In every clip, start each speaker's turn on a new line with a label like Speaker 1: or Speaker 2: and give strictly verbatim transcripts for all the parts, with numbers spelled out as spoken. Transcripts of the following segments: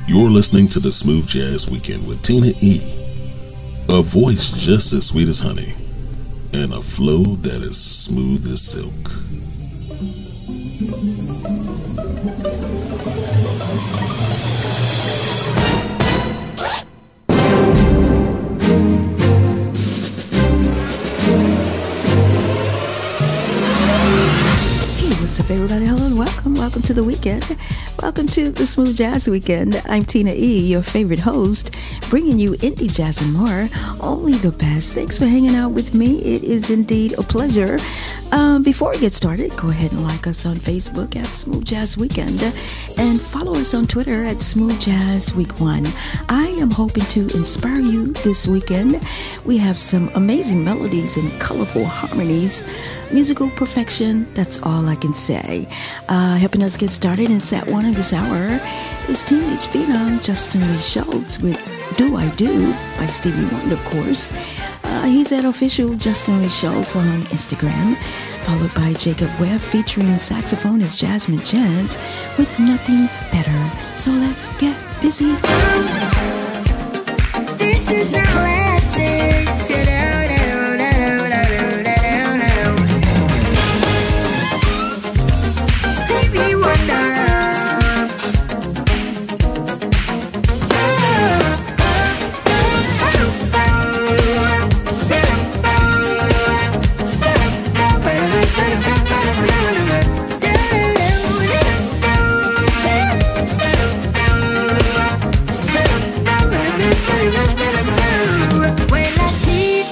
Speaker 1: You're listening to the Smooth Jazz Weekend with Tina E. A voice just as sweet as honey, and a flow that is smooth as silk.
Speaker 2: What's up, everybody? Hello and welcome. Welcome to the weekend. Welcome to the Smooth Jazz Weekend. I'm Tina E., your favorite host, bringing you indie jazz and more. Only the best. Thanks for hanging out with me. It is indeed a pleasure. Um, before we get started, go ahead and like us on Facebook at Smooth Jazz Weekend and follow us on Twitter at Smooth Jazz Week One. I am hoping to inspire you this weekend. We have some amazing melodies and colorful harmonies. Musical perfection, that's all I can say. Uh, helping us get started in set one of this hour is teenage phenom Justin Lee Schultz with Do I Do by Stevie Wonder, of course. Uh, he's at official Justin Lee Schultz on Instagram, followed by Jacob Webb featuring saxophonist Jasmine Gent with Nothing Better. So let's get busy.
Speaker 3: This is a classic. Stevie Wonder. When I see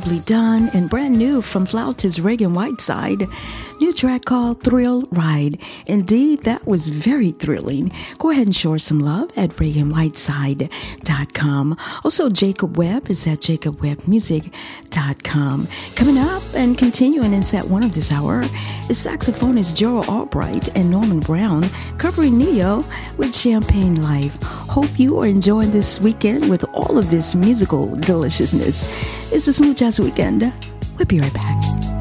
Speaker 2: superbly done and brand new from flautist Reagan Whiteside. New track called Thrill Ride. Indeed, that was very thrilling. Go ahead and show her some love at Reagan Whiteside dot com. Also, Jacob Webb is at Jacob Webb Music dot com. Coming up and continuing in set one of this hour is saxophonist Gerald Albright and Norman Brown covering Neo with Champagne Life. Hope you are enjoying this weekend with all of this musical deliciousness. It's the Smooth Jazz Weekend. We'll be right back.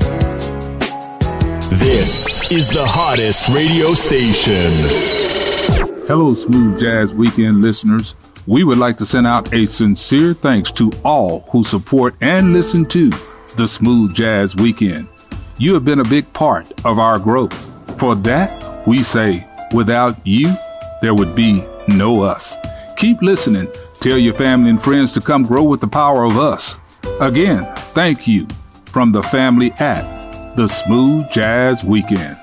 Speaker 4: This is the hottest radio station.
Speaker 5: Hello, Smooth Jazz Weekend listeners. We would like to send out a sincere thanks to all who support and listen to the Smooth Jazz Weekend. You have been a big part of our growth. For that, we say, without you, there would be no us. Keep listening. Tell your family and friends to come grow with the power of us. Again, thank you from the family at the Smooth Jazz Weekend.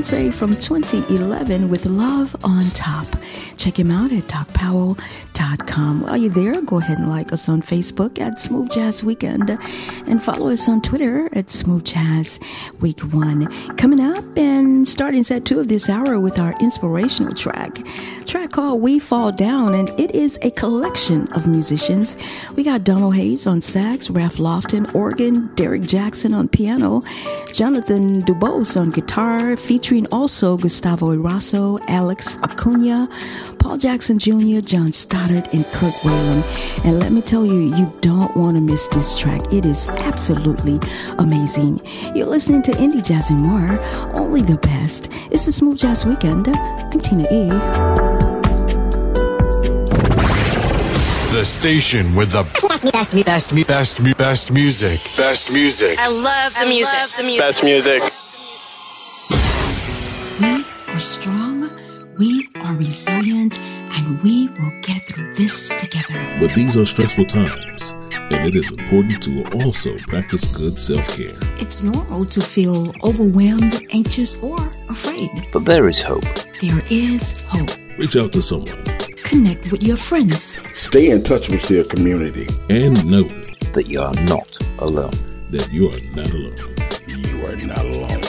Speaker 2: Beyonce from twenty eleven with Love on Top. Check him out at doc powell dot com. While you're there, go ahead and like us on Facebook at Smooth Jazz Weekend and follow us on Twitter at Smooth Jazz Week One. Coming up and starting set two of this hour with our inspirational track, track called We Fall Down, and it is a collection of musicians. We got Donald Hayes on sax, Ralph Lofton organ, Derek Jackson on piano, Jonathan Dubose on guitar, featuring also Gustavo Eraso, Alex Acuna, Paul Jackson Junior, John Stoddard, and Kirk Whalum. And let me tell you, you don't want to miss this track. It is absolutely amazing. You're listening to Indie Jazz and More, only the best. It's the Smooth Jazz Weekend. I'm Tina E.
Speaker 4: The station with the best, best, best, best, best music. Best music.
Speaker 6: I love the music. I love the music.
Speaker 7: Best music.
Speaker 2: We are strong, we are resilient, and we will get through this together.
Speaker 1: But these are stressful times, and it is important to also practice good self-care.
Speaker 2: It's normal to feel overwhelmed, anxious, or afraid.
Speaker 8: But there is hope.
Speaker 2: There is hope.
Speaker 1: Reach out to someone.
Speaker 2: Connect with your friends.
Speaker 9: Stay in touch with your community.
Speaker 1: And know
Speaker 8: that you are not alone.
Speaker 1: That you are not alone.
Speaker 9: You are not alone.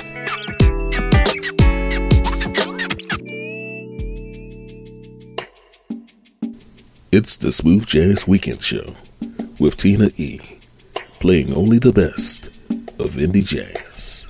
Speaker 1: It's the Smooth Jazz Weekend Show with Tina E, playing only the best of indie jazz.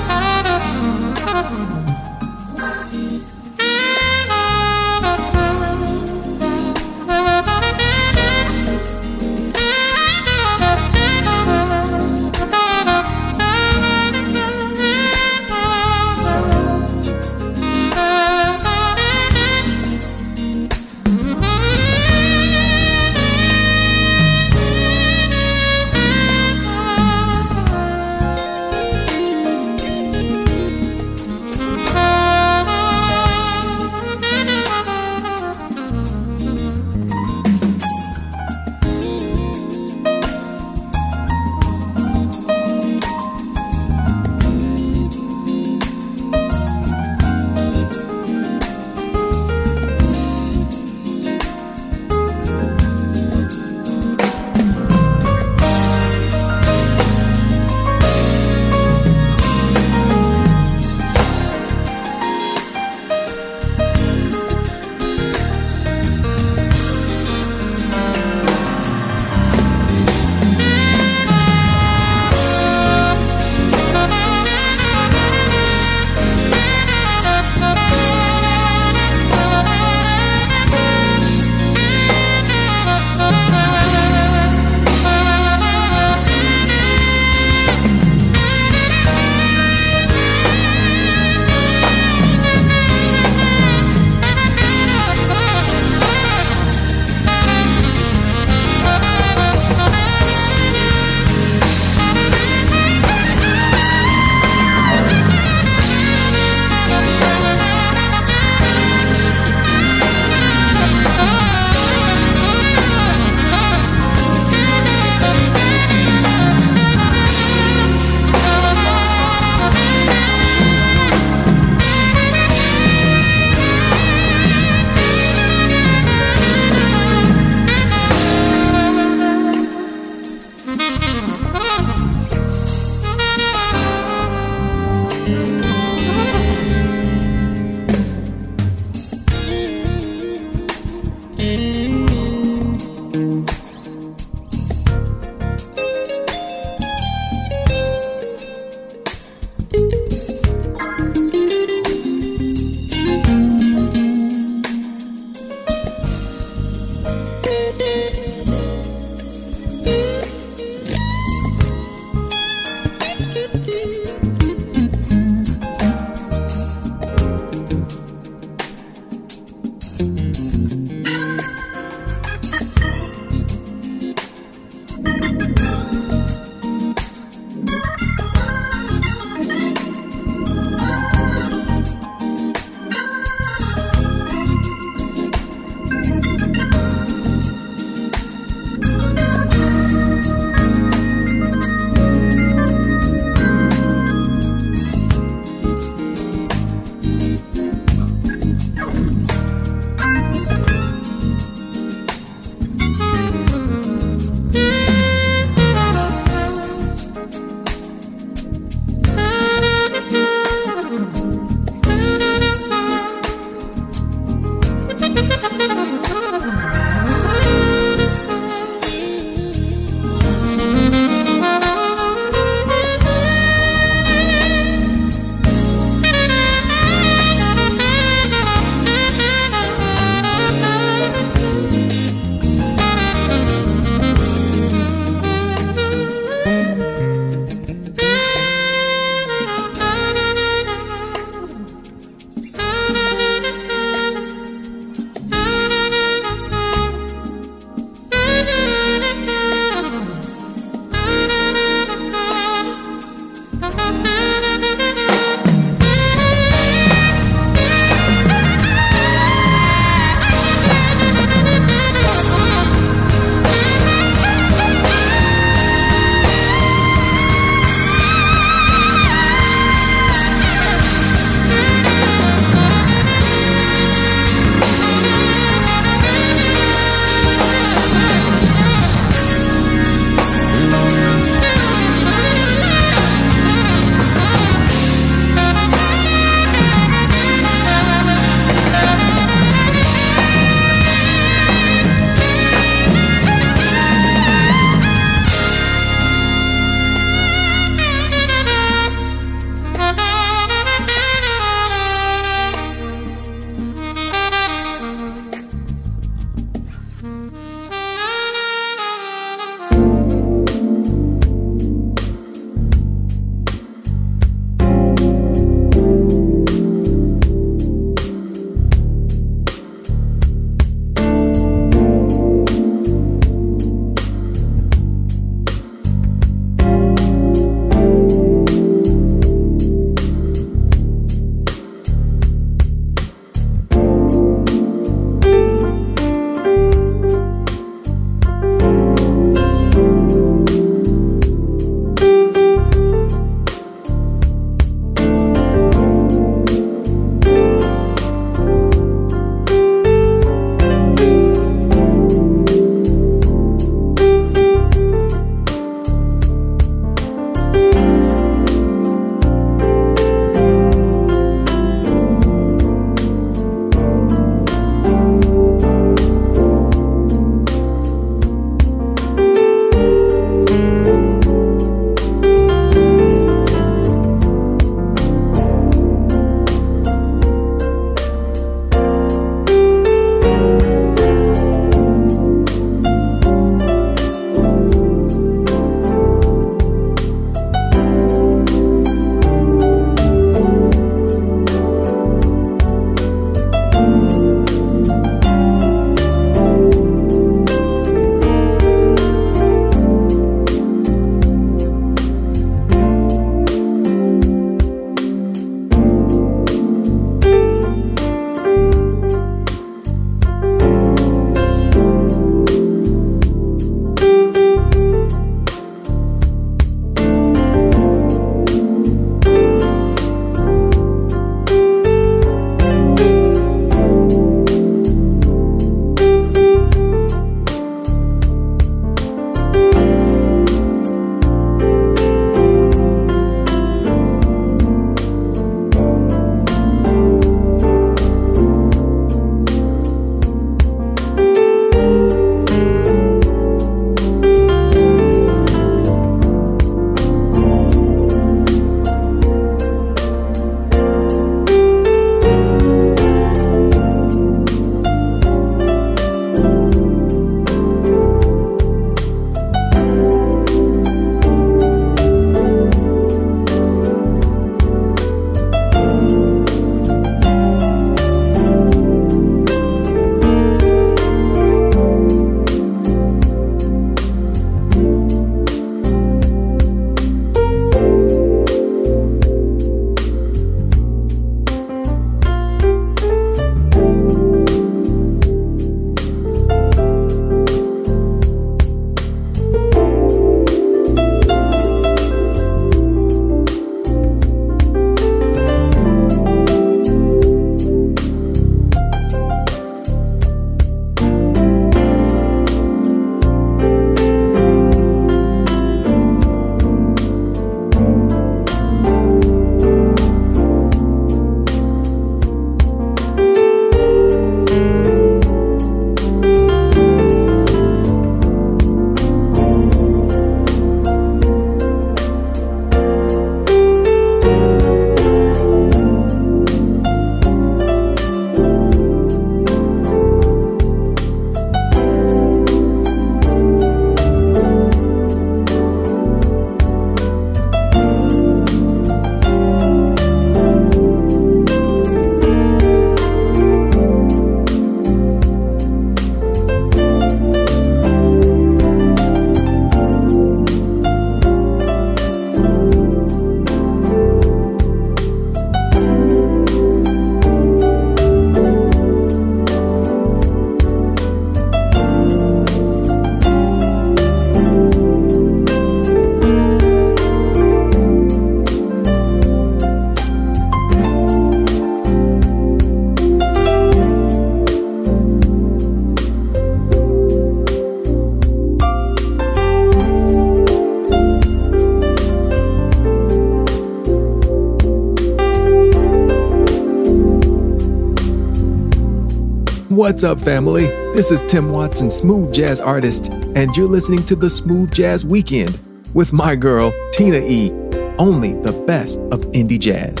Speaker 7: What's up, family? This is Tim Watson, smooth jazz artist, and you're listening to the Smooth Jazz Weekend with my girl, Tina E. Only the best of indie jazz.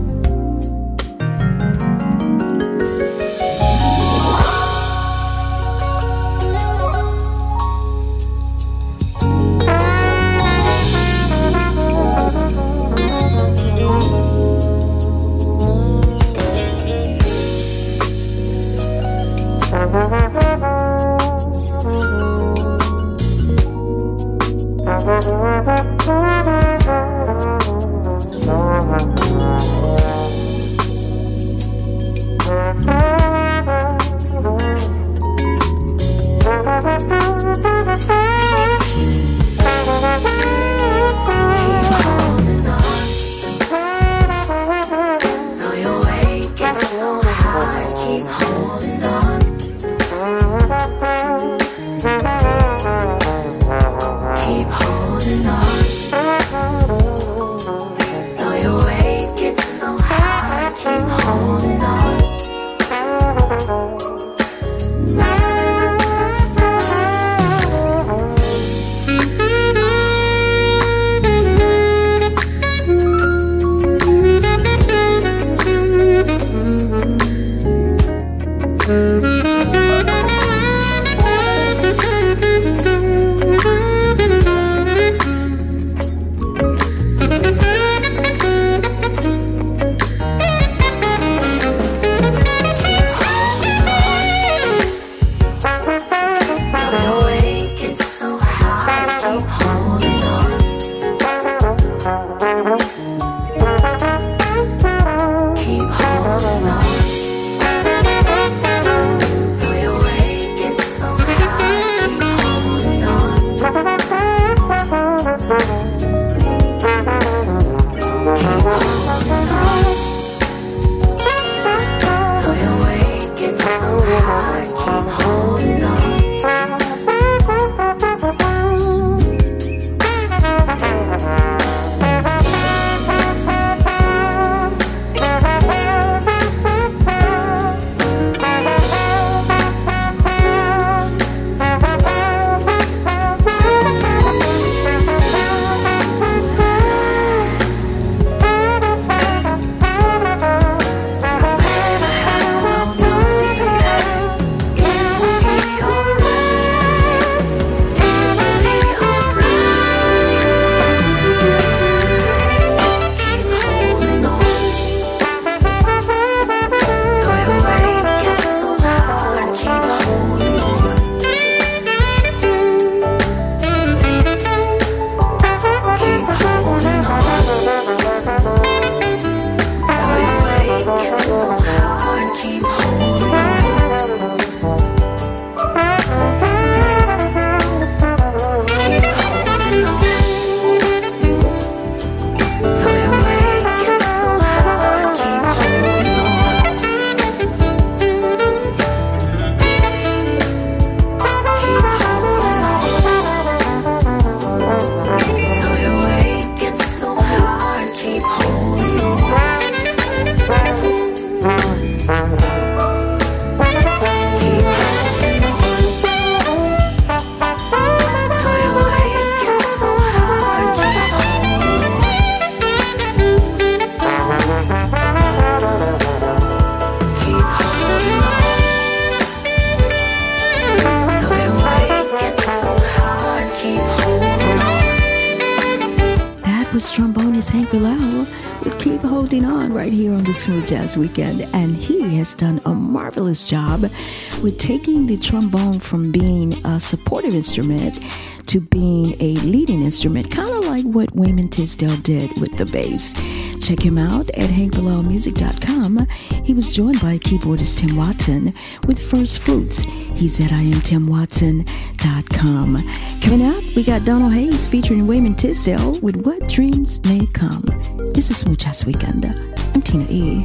Speaker 2: Trombonist Hank Bilal would keep holding on right here on the Smooth Jazz Weekend, and he has done a marvelous job with taking the trombone from being a supportive instrument to being a leading instrument, kind of like what Wayman Tisdale did with the bass. Check him out at hank bilal music dot com. He was joined by keyboardist Tim Watson with First Fruits. He's at I am tim watson dot com. Coming up, we got Donald Hayes featuring Wayman Tisdale with What Dreams May Come. This is Smooth Jazz Weekend. I'm Tina E.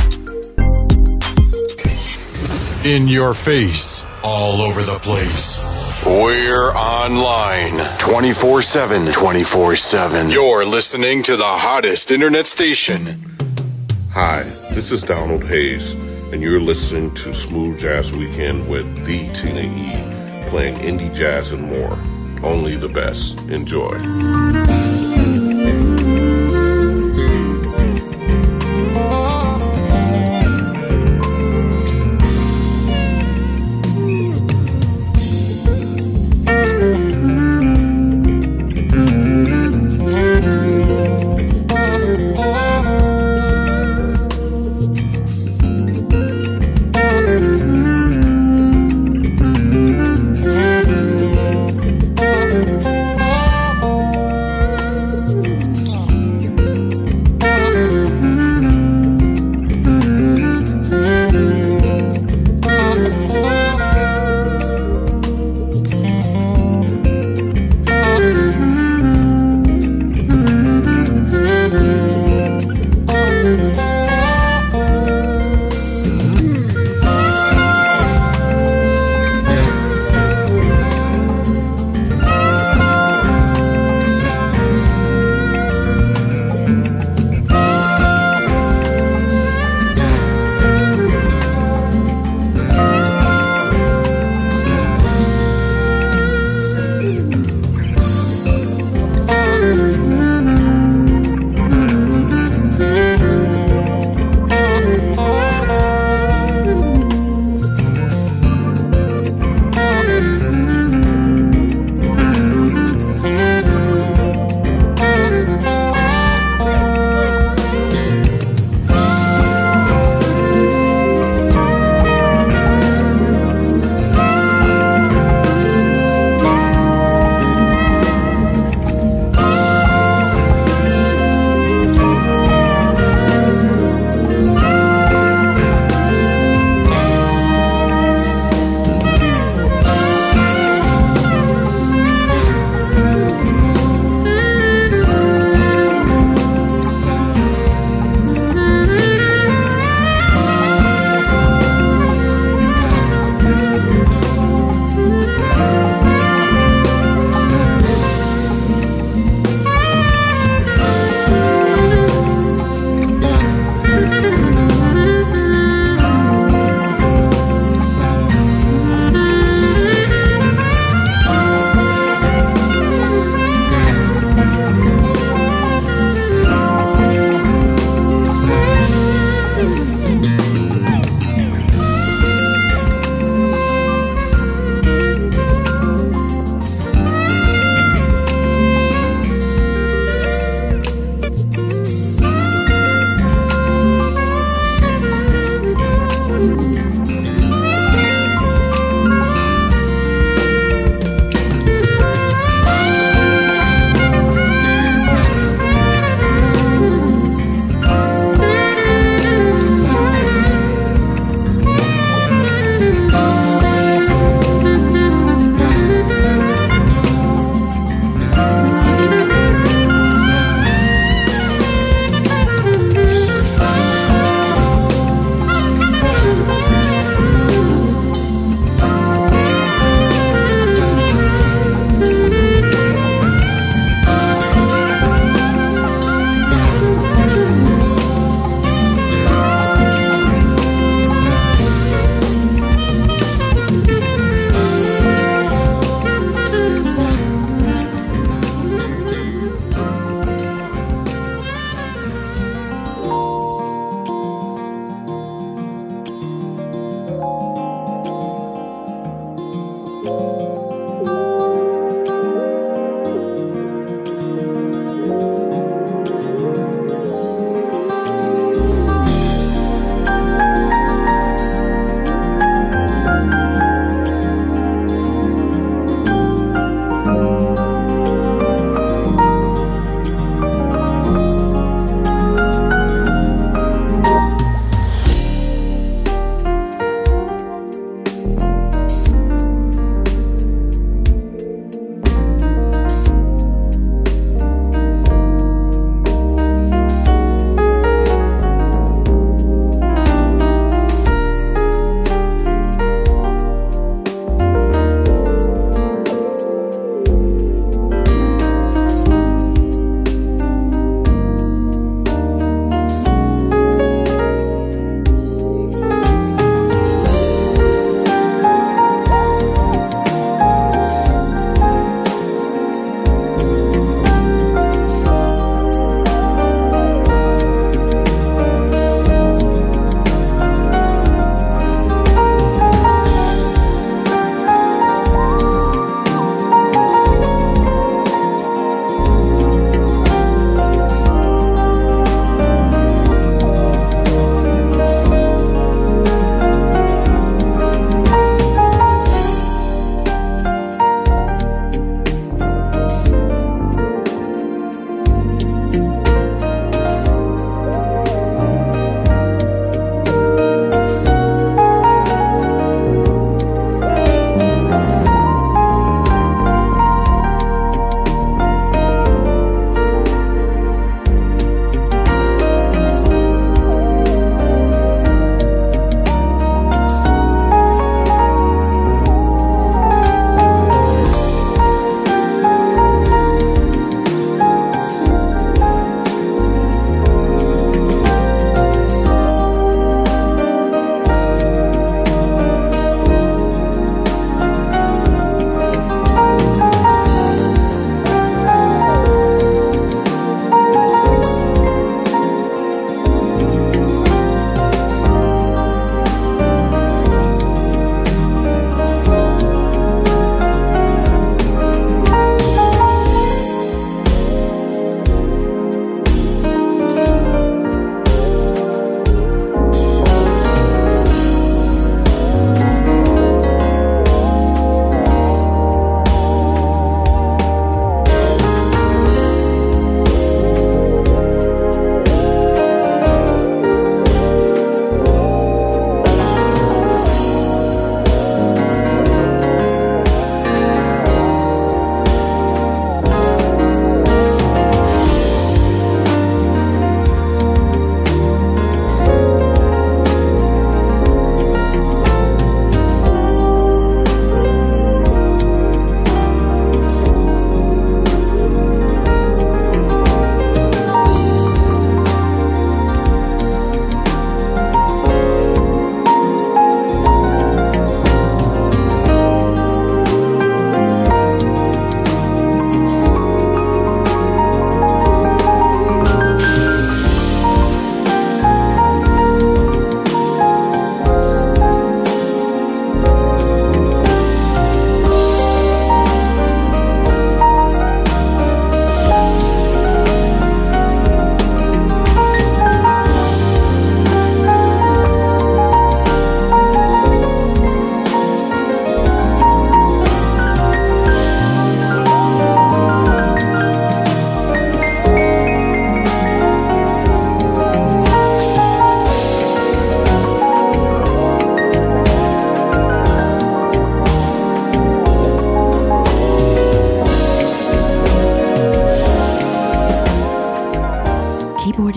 Speaker 4: In your face, all over the place. We're online twenty-four seven. twenty-four seven. You're listening to the hottest internet station.
Speaker 9: Hi, this is Donald Hayes,
Speaker 10: and you're listening to Smooth Jazz Weekend with the Tina E, playing indie jazz and more. Only the best. Enjoy.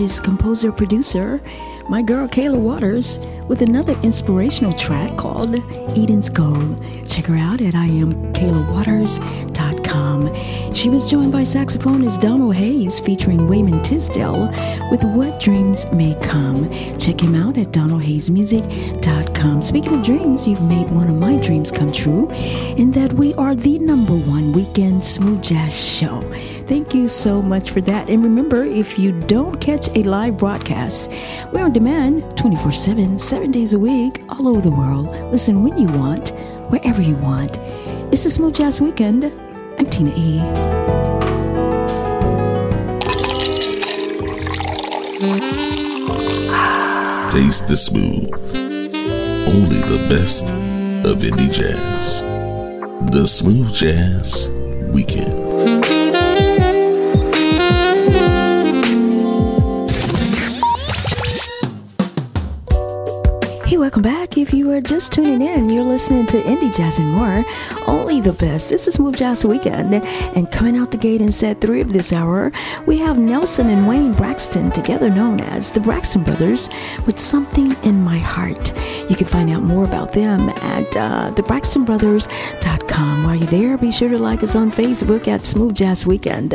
Speaker 2: artist, composer, producer, my girl Kayla Waters, with another inspirational track called Eden's Gold. Check her out at I am kayla waters dot com. She was joined by saxophonist Donald Hayes featuring Wayman Tisdale with What Dreams May Come. Check him out at donald hayes music dot com. Speaking of dreams, you've made one of my dreams come true in that we are the number one weekend smooth jazz show. Thank you so much for that. And remember, if you don't catch a live broadcast, we're on demand twenty-four seven, seven days a week, all over the world. Listen when you want, wherever you want. It's the Smooth Jazz Weekend. I'm Tina E.
Speaker 1: Taste the smooth. Only the best of indie jazz. The Smooth Jazz Weekend.
Speaker 2: Hey, welcome back. If you are just tuning in, you're listening to Indie Jazz and More, only the best. This is Smooth Jazz Weekend, and coming out the gate in set three of this hour, we have Nelson and Wayne Braxton, together known as the Braxton Brothers, with Something in My Heart. You can find out more about them at uh, the braxton brothers dot com. While you're there, be sure to like us on Facebook at Smooth Jazz Weekend.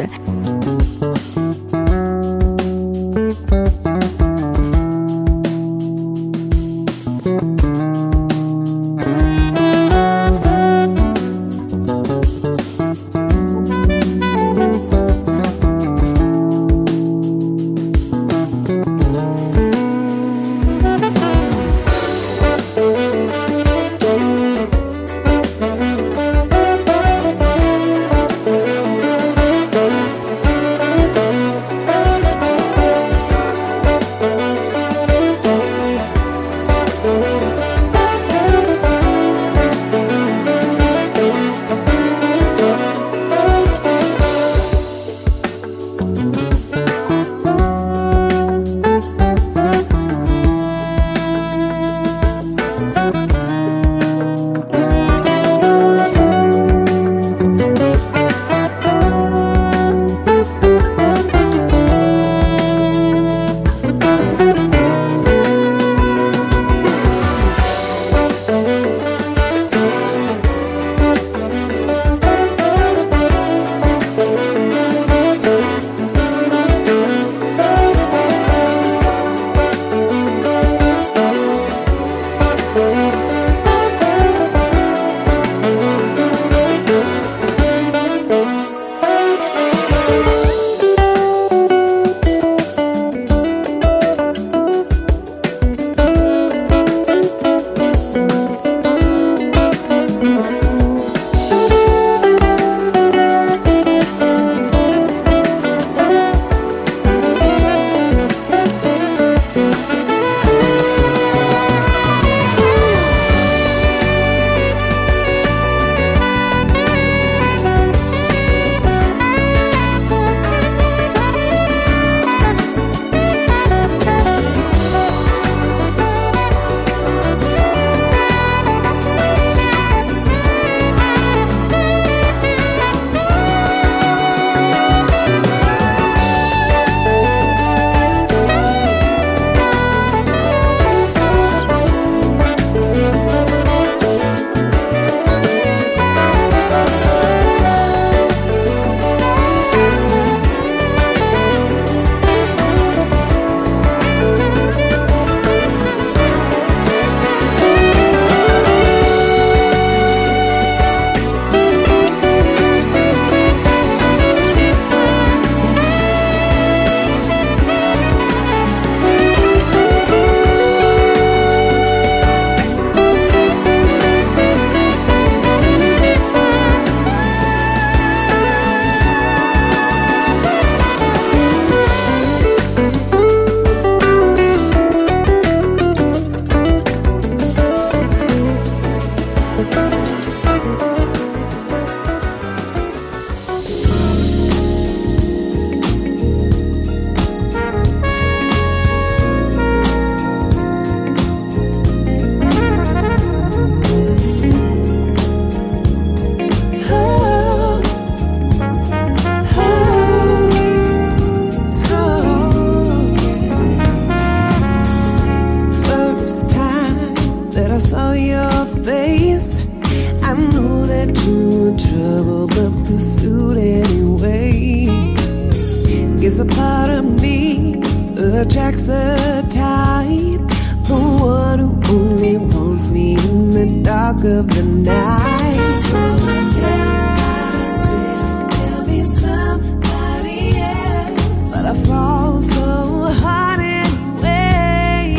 Speaker 11: that you were trouble, but pursued anyway. Guess a part of me attracts the type, the one who only wants me in the dark of the night. So I tell myself there'll be somebody else, but I fall so hard anyway.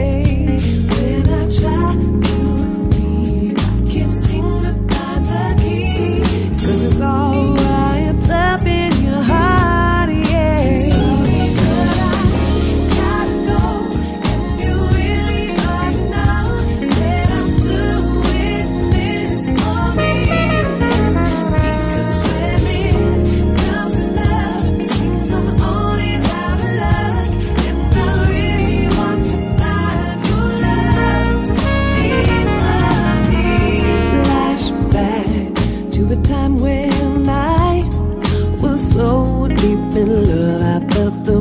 Speaker 11: When I try to leave, I can't seem to find the key, 'cause it's all wrapped up in your heart, yeah. Sorry, but I gotta go, and you really ought to know that I'm doing this for me. Because when it comes to love, it seems I'm always out of luck, and I really want to find your love deeper me. Flashback to a time when I was so deep in love, I felt the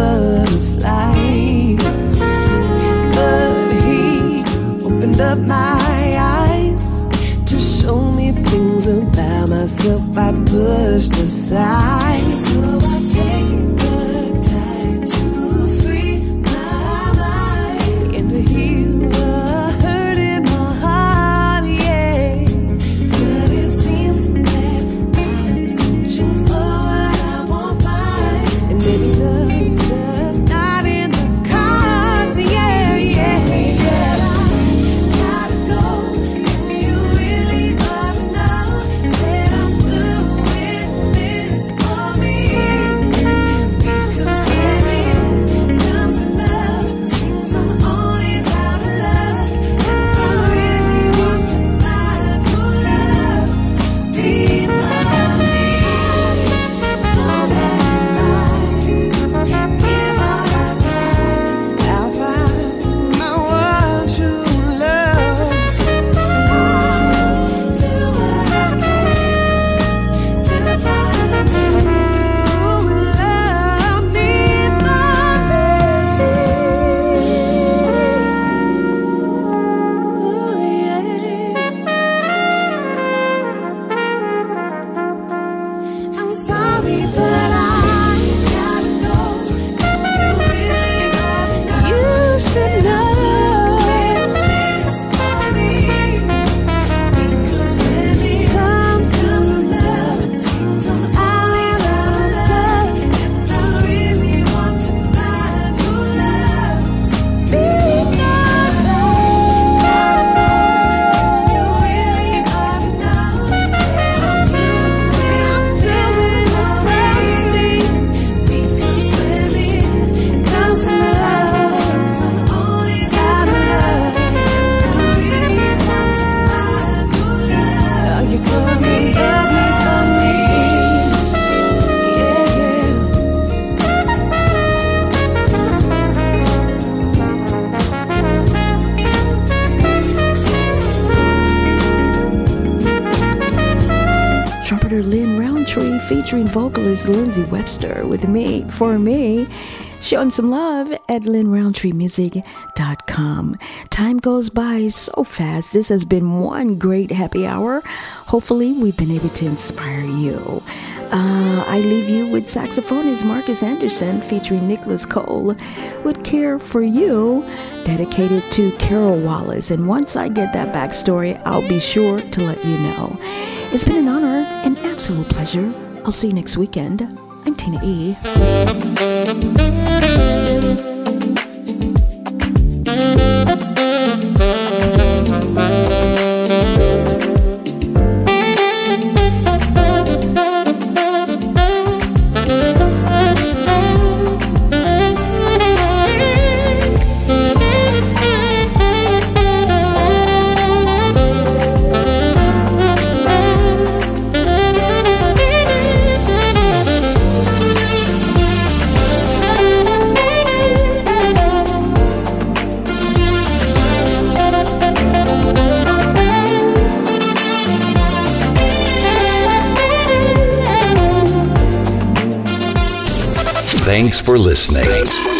Speaker 11: butterflies. But he opened up my eyes to show me things about myself I pushed aside. So I take the time to free my mind and to heal the hurt in my heart, yeah. But it seems that I'm searching for what I won't find, and maybe love's just not in the cards, yeah, yeah. But I gotta go, and you really ought to know that I'm doing this for me. Because when it comes to love, it seems I'm always out of luck, and I really want to find your love deeper me. Know that I give all I got, I'll find my one true love. Do what I can to find me who will love me oh yeah. I'm sorry, but I gotta go, and you really ought to know. You should know this for me. Because when it comes to love, it seems I'm always out of luck, and I really want to find your love deeper. You really ought to know that I'm doing this for me. Because when it comes to love, it seems I'm always out of luck, and I really want to find your love. You for me, love me for me, yeah, yeah.
Speaker 2: Trumpeter Lynn Roundtree featuring vocalist Lindsey Webster with me, for me, showing some love at lynn roundtree music dot com. Time goes by so fast. This has been one great happy hour. Hopefully, we've been able to inspire you. Uh, I leave you with saxophonist Marcus Anderson featuring Nicholas Cole with Care for You, dedicated to Carol Wallace. And once I get that backstory, I'll be sure to let you know. It's been an honor, an absolute pleasure. I'll see you next weekend. I'm Tina E.
Speaker 12: Thanks for listening. Thanks for